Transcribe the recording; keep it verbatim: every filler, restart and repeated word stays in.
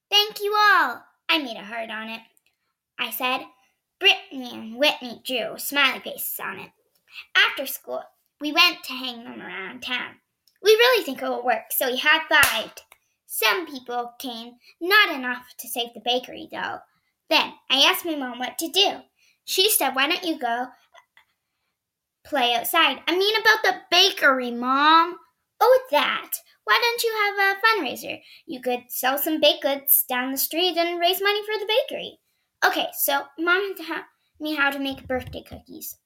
Thank you all. I made a heart on it. I said. Brittany and Whitney drew smiley faces on it. After school, we went to hang them around town. We really think it will work, so we high-fived. Some people came, not enough to save the bakery, though. Then I asked my mom what to do. She said, why don't you go play outside? I mean about the bakery, Mom. Oh, that. Why don't you have a fundraiser? You could sell some baked goods down the street and raise money for the bakery. Okay, so Mom taught me how to make birthday cookies.